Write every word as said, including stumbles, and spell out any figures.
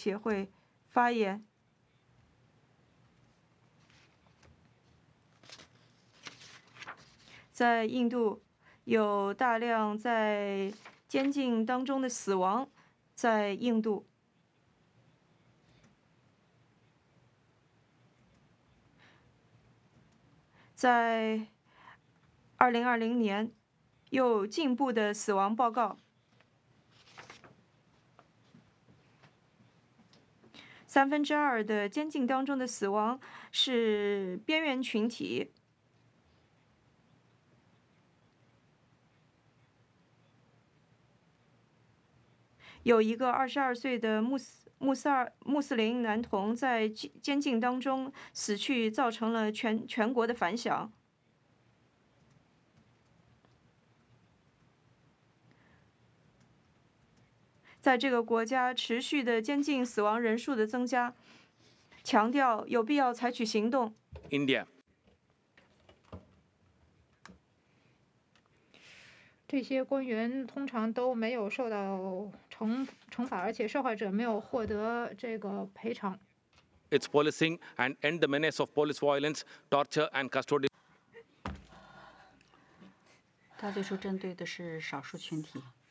协会发言。在印度，有大量在监禁当中的死亡，在印度。在二零二零年，有进一步的死亡报告。三分之二的监禁当中的死亡是边缘群体。有一个二十二岁的穆斯穆斯尔穆斯林男童在监禁当中死去，造成了全全国的反响。在这个国家持续的监禁死亡人数的增加，强调有必要采取行动。 India. 这些官员通常都没有受到惩惩罚，而且受害者没有获得这个赔偿。 It's policing and end the menace of police violence, torture and custody. 他最初针对的是少数群体。